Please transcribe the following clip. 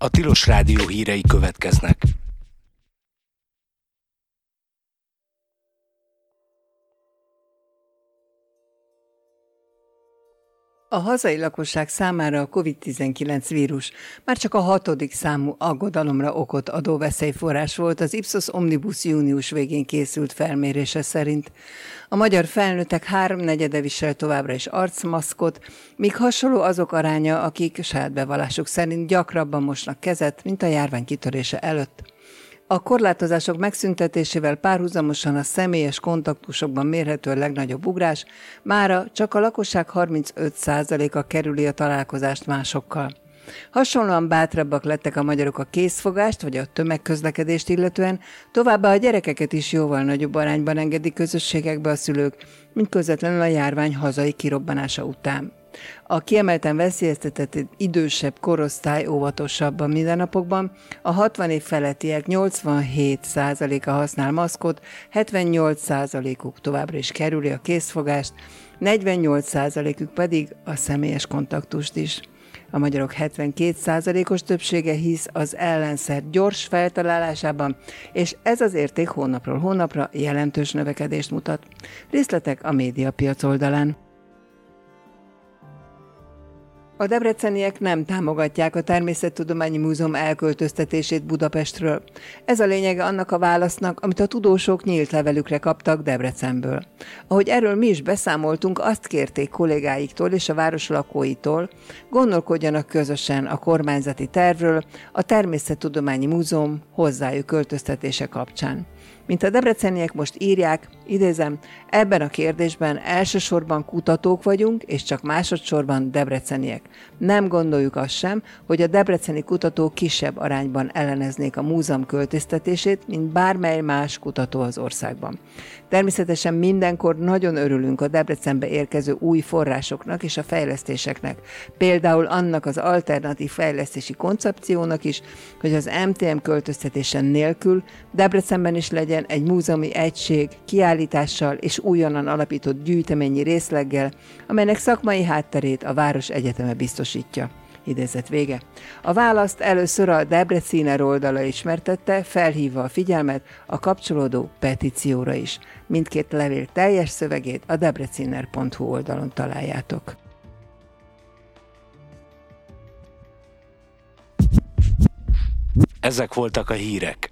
A Tilos Rádió hírei következnek. A hazai lakosság számára a COVID-19 vírus már csak a 6. számú aggodalomra okot adó veszélyforrás volt az Ipsos Omnibus június végén készült felmérése szerint. A magyar felnőttek 3/4 visel továbbra is arcmaszkot, míg hasonló azok aránya, akik saját bevallásuk szerint gyakrabban mosnak kezet, mint a járvány kitörése előtt. A korlátozások megszüntetésével párhuzamosan a személyes kontaktusokban mérhető a legnagyobb ugrás, mára csak a lakosság 35%-a kerüli a találkozást másokkal. Hasonlóan bátrabbak lettek a magyarok a készfogást vagy a tömegközlekedést illetően, továbbá a gyerekeket is jóval nagyobb arányban engedik közösségekbe a szülők, mint közvetlenül a járvány hazai kirobbanása után. A kiemelten veszélyeztetett idősebb korosztály óvatosabb a mindennapokban, a 60 év felettiek 87%-a használ maszkot, 78%-uk továbbra is kerüli a készfogást, 48%-uk pedig a személyes kontaktust is. A magyarok 72%-os többsége hisz az ellenszer gyors feltalálásában, és ez az érték hónapról hónapra jelentős növekedést mutat. Részletek a Médiapiac oldalán. A debreceniek nem támogatják a Természettudományi Múzeum elköltöztetését Budapestről. Ez a lényege annak a válasznak, amit a tudósok nyílt levelükre kaptak Debrecenből. Ahogy erről mi is beszámoltunk, azt kérték kollégáiktól és a város lakóitól, gondolkodjanak közösen a kormányzati tervről a Természettudományi Múzeum hozzájuk költöztetése kapcsán. Mint a debreceniek most írják, idézem, ebben a kérdésben elsősorban kutatók vagyunk, és csak másodszorban debreceniek. Nem gondoljuk azt sem, hogy a debreceni kutatók kisebb arányban elleneznék a múzeum költöztetését, mint bármely más kutató az országban. Természetesen mindenkor nagyon örülünk a Debrecenbe érkező új forrásoknak és a fejlesztéseknek. Például annak az alternatív fejlesztési koncepciónak is, hogy az MTM költöztetésen nélkül Debrecenben is legyen egy múzeumi egység kiállítással és újonnan alapított gyűjteményi részleggel, amelynek szakmai hátterét a város egyeteme biztosítja. Idézet vége. A választ először a Debreciner oldala ismertette, felhívva a figyelmet a kapcsolódó petícióra is. Mindkét levél teljes szövegét a debreciner.hu oldalon találjátok. Ezek voltak a hírek.